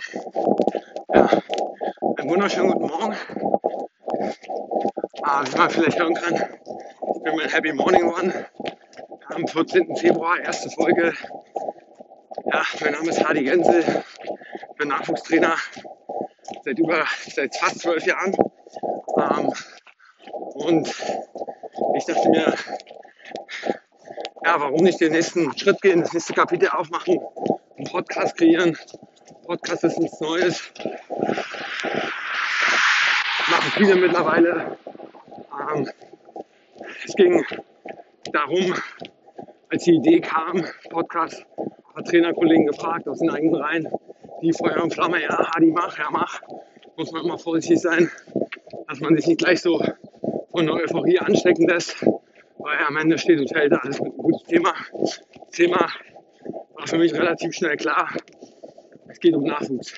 Ja, einen wunderschönen guten Morgen. Wie man vielleicht hören kann, ich bin mein Happy Morning One am 14. Februar, erste Folge. Ja, mein Name ist Hardy Gensel, ich bin Nachwuchstrainer seit fast 12 Jahren. Und ich dachte mir, ja, warum nicht den nächsten Schritt gehen, das nächste Kapitel aufmachen, einen Podcast kreieren. Podcast ist nichts Neues. Machen viele mittlerweile. Es ging darum, als die Idee kam, Podcast, hat Trainerkollegen gefragt aus den eigenen Reihen, die Feuer und Flamme, ja, Hardy, mach. Muss man immer vorsichtig sein, dass man sich nicht gleich so von der Euphorie anstecken lässt, weil am Ende steht und fällt alles mit einem guten Thema. Das Thema war für mich relativ schnell klar, es geht um Nachwuchs.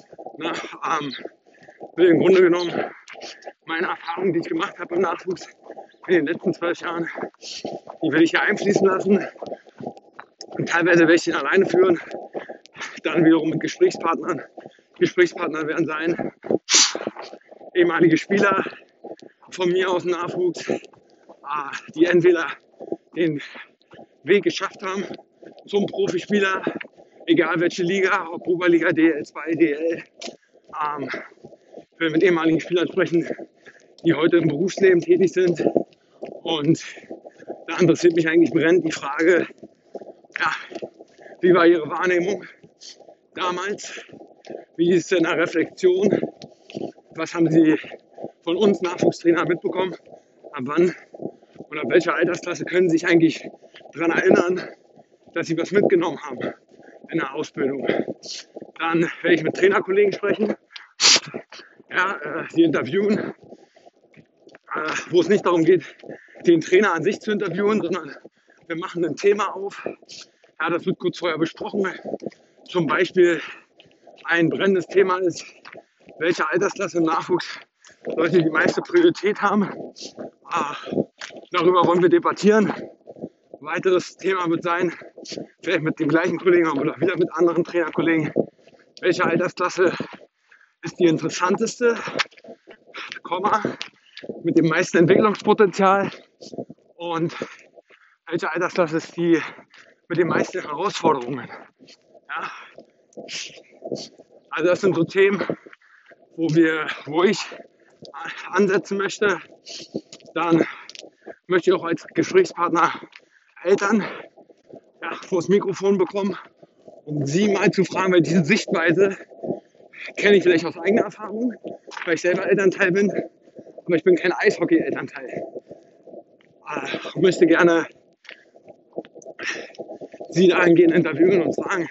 Will im Grunde genommen meine Erfahrungen, die ich gemacht habe im Nachwuchs in den letzten 12 Jahren, die will ich hier einfließen lassen. Und teilweise werde ich den alleine führen, dann wiederum mit Gesprächspartnern. Gesprächspartner werden sein ehemalige Spieler von mir aus dem Nachwuchs, die entweder den Weg geschafft haben zum Profispieler, egal welche Liga, ob Oberliga, DL2, DL. Ich will mit ehemaligen Spielern sprechen, die heute im Berufsleben tätig sind. Und da interessiert mich eigentlich brennend die Frage, ja, wie war Ihre Wahrnehmung damals? Wie ist es in der Reflexion? Was haben Sie von uns Nachwuchstrainer mitbekommen? Ab wann oder welcher Altersklasse können Sie sich eigentlich daran erinnern, dass Sie was mitgenommen haben in der Ausbildung? Dann werde ich mit Trainerkollegen sprechen, sie interviewen, wo es nicht darum geht, den Trainer an sich zu interviewen, sondern wir machen ein Thema auf. Ja, das wird kurz vorher besprochen. Zum Beispiel ein brennendes Thema ist, welche Altersklasse im Nachwuchs sollte die meiste Priorität haben. Darüber wollen wir debattieren. Ein weiteres Thema wird sein, vielleicht mit den gleichen Kollegen oder wieder mit anderen Trainerkollegen, welche Altersklasse ist die interessanteste, mit dem meisten Entwicklungspotenzial, und welche Altersklasse ist die mit den meisten Herausforderungen. Ja? Also das sind so Themen, wo ich ansetzen möchte. Dann möchte ich auch als Gesprächspartner Eltern vor das Mikrofon bekommen, um sie mal zu fragen, weil diese Sichtweise kenne ich vielleicht aus eigener Erfahrung, weil ich selber Elternteil bin, aber ich bin kein Eishockey-Elternteil. Ich möchte gerne Sie dahingehend interviewen und fragen,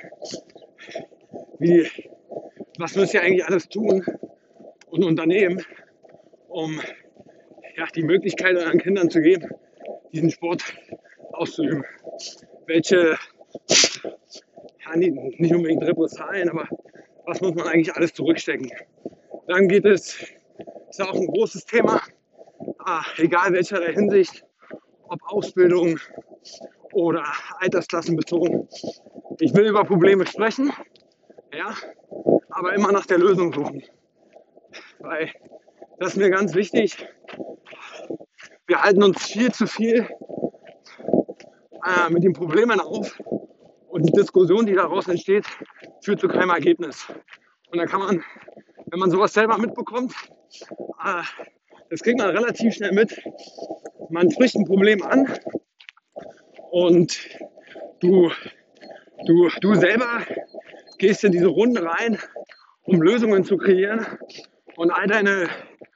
was müsst ihr eigentlich alles tun und unternehmen, um die Möglichkeit euren Kindern zu geben, diesen Sport auszuüben. Welche, nicht unbedingt Repressalien, aber was muss man eigentlich alles zurückstecken. Dann ist auch ein großes Thema, egal welcher der Hinsicht, ob Ausbildung oder altersklassenbezogen. Ich will über Probleme sprechen, aber immer nach der Lösung suchen. Weil das ist mir ganz wichtig. Wir halten uns viel zu viel mit den Problemen auf, und die Diskussion, die daraus entsteht, führt zu keinem Ergebnis. Und dann kann man, wenn man sowas selber mitbekommt, das kriegt man relativ schnell mit. Man spricht ein Problem an und du selber gehst in diese Runde rein, um Lösungen zu kreieren, und all deine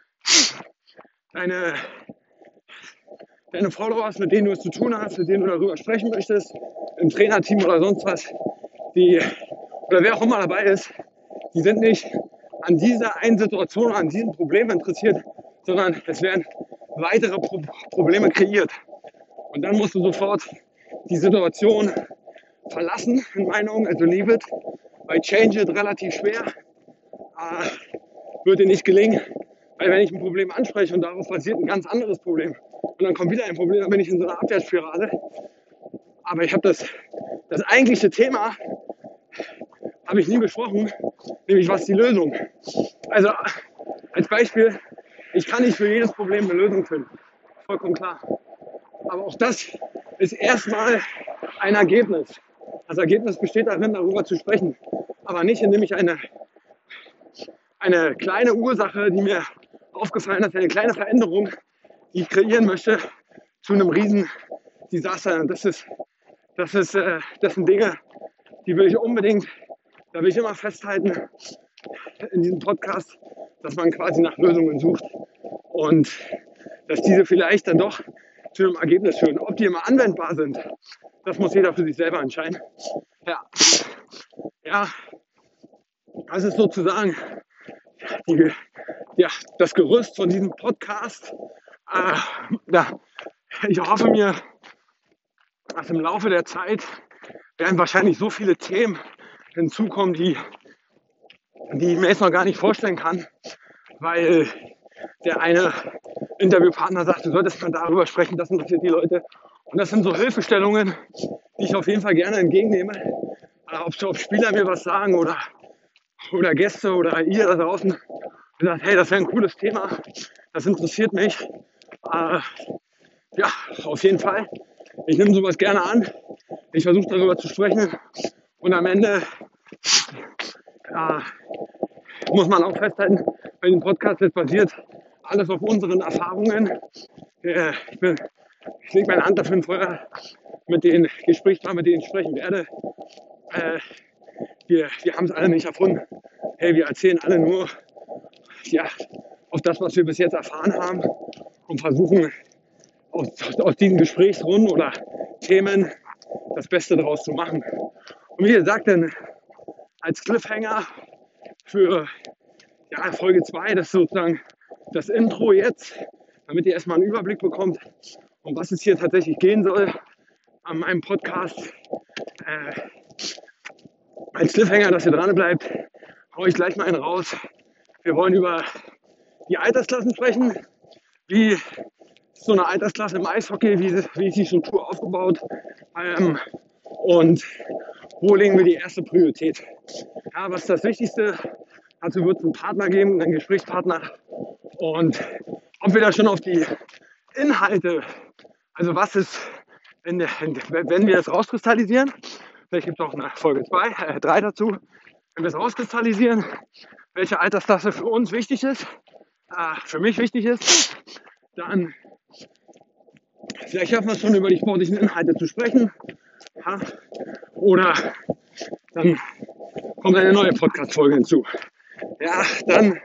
Followers, mit denen du es zu tun hast, mit denen du darüber sprechen möchtest, im Trainerteam oder sonst was, oder wer auch immer dabei ist, die sind nicht an dieser einen Situation, an diesem Problem interessiert, sondern es werden weitere Probleme kreiert. Und dann musst du sofort die Situation verlassen, in meinen Augen, also leave it, weil Change it relativ schwer, würde nicht gelingen, weil wenn ich ein Problem anspreche und darauf basiert ein ganz anderes Problem und dann kommt wieder ein Problem, dann bin ich in so einer Abwärtsspirale. Aber ich habe das eigentliche Thema habe ich nie besprochen, nämlich was ist die Lösung. Also als Beispiel, ich kann nicht für jedes Problem eine Lösung finden, vollkommen klar. Aber auch das ist erstmal ein Ergebnis. Das Ergebnis besteht darin, darüber zu sprechen, aber nicht, indem ich eine kleine Ursache, die mir aufgefallen ist, eine kleine Veränderung, die ich kreieren möchte, zu einem riesen Desaster. Und das sind Dinge, die will ich unbedingt, da will ich immer festhalten in diesem Podcast, dass man quasi nach Lösungen sucht und dass diese vielleicht dann doch zu einem Ergebnis führen. Ob die immer anwendbar sind, das muss jeder für sich selber entscheiden. Ja, das ist sozusagen das Gerüst von diesem Podcast. Ich hoffe mir, dass im Laufe der Zeit werden wahrscheinlich so viele Themen hinzukommen, die ich mir jetzt noch gar nicht vorstellen kann, weil der eine Interviewpartner sagt, du solltest mal darüber sprechen, das interessiert die Leute. Und das sind so Hilfestellungen, die ich auf jeden Fall gerne entgegennehme. Ob Spieler mir was sagen oder Gäste oder ihr da draußen und sagt, hey, das wäre ein cooles Thema, das interessiert mich. Ja, auf jeden Fall. Ich nehme sowas gerne an. Ich versuche darüber zu sprechen. Und am Ende muss man auch festhalten, bei dem Podcast jetzt basiert alles auf unseren Erfahrungen. Ich lege meine Hand dafür in Feuer mit den Gesprächspartnern, mit denen ich sprechen werde. Wir haben es alle nicht erfunden. Hey, wir erzählen alle nur auf das, was wir bis jetzt erfahren haben und versuchen aus diesen Gesprächsrunden oder Themen das Beste daraus zu machen. Und wie gesagt, dann als Cliffhanger für Folge 2, das ist sozusagen das Intro jetzt, damit ihr erstmal einen Überblick bekommt, um was es hier tatsächlich gehen soll an meinem Podcast. Als Cliffhanger, dass ihr dran bleibt, haue ich gleich mal einen raus. Wir wollen über die Altersklassen sprechen, wie so eine Altersklasse im Eishockey, wie ist die Struktur aufgebaut und wo legen wir die erste Priorität. Ja, was ist das Wichtigste? Dazu wird es einen Partner geben, einen Gesprächspartner. Und ob wir da schon auf die Inhalte, also was ist, wenn wir es rauskristallisieren, vielleicht gibt es auch eine Folge 3 dazu, wenn wir es rauskristallisieren, welche Altersklasse für uns wichtig ist, für mich wichtig ist, dann vielleicht schaffen wir es schon, über die sportlichen Inhalte zu sprechen. Ja, oder dann kommt eine neue Podcast-Folge hinzu. Ja, dann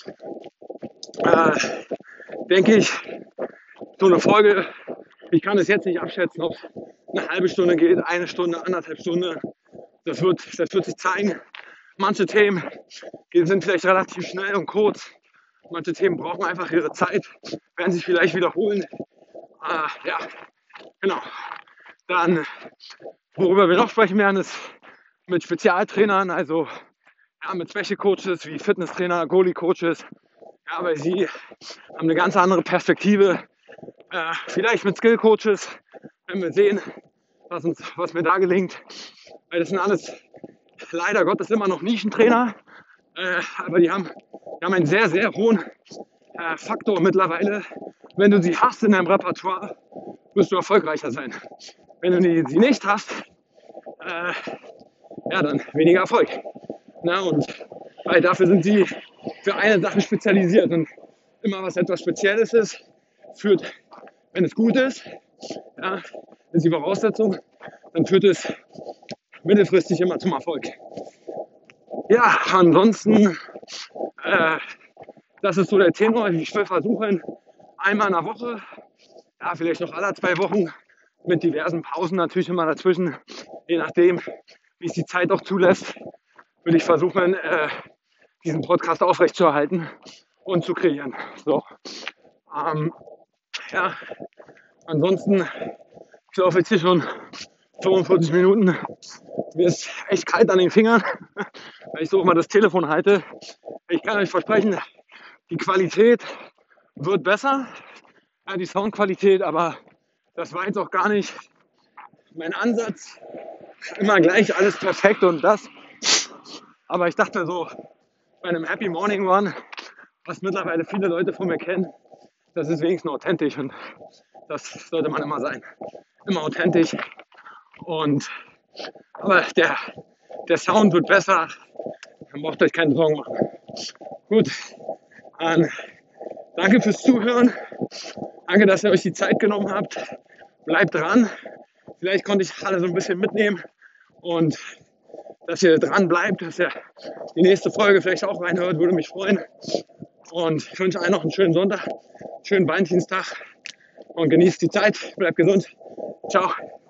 denke ich, so eine Folge, ich kann es jetzt nicht abschätzen, ob es eine halbe Stunde geht, eine Stunde, 1,5 Stunden. Das wird sich zeigen. Manche Themen sind vielleicht relativ schnell und kurz. Manche Themen brauchen einfach ihre Zeit, werden sich vielleicht wiederholen. Ja, genau. Dann, worüber wir noch sprechen werden, ist mit Spezialtrainern, also mit Special Coaches wie Fitnesstrainer, Goalie-Coaches. Ja, weil sie haben eine ganz andere Perspektive. Vielleicht mit Skill-Coaches, wenn wir sehen, was mir da gelingt. Weil das sind alles leider Gottes immer noch Nischentrainer. Aber die haben einen sehr, sehr hohen Faktor mittlerweile. Wenn du sie hast in deinem Repertoire, wirst du erfolgreicher sein. Wenn du sie nicht hast, dann weniger Erfolg. Na, und weil dafür sind sie für eine Sache spezialisiert. Und immer was etwas Spezielles ist, führt, wenn es gut ist, ist die Voraussetzung, dann führt es mittelfristig immer zum Erfolg. Ja, ansonsten, das ist so der Tenor. Ich will versuchen, einmal in der Woche, vielleicht noch alle 2 Wochen, mit diversen Pausen natürlich immer dazwischen, je nachdem, wie es die Zeit auch zulässt, will ich versuchen, diesen Podcast aufrechtzuerhalten und zu kreieren. So, ansonsten, ich laufe jetzt hier schon 45 Minuten. Mir ist echt kalt an den Fingern, weil ich so immer das Telefon halte. Ich kann euch versprechen, die Qualität wird besser, die Soundqualität, aber das war jetzt auch gar nicht mein Ansatz. Immer gleich alles perfekt und das Aber ich dachte so, bei einem Happy Morning Run, was mittlerweile viele Leute von mir kennen, das ist wenigstens authentisch und das sollte man immer sein. Immer authentisch. Und aber der Sound wird besser. Dann braucht euch keine Sorgen machen. Gut, dann danke fürs Zuhören. Danke, dass ihr euch die Zeit genommen habt. Bleibt dran. Vielleicht konnte ich alle so ein bisschen mitnehmen und dass ihr dran bleibt, dass ihr die nächste Folge vielleicht auch reinhört, würde mich freuen. Und ich wünsche allen noch einen schönen Sonntag, schönen Valentinstag und genießt die Zeit. Bleibt gesund. Ciao.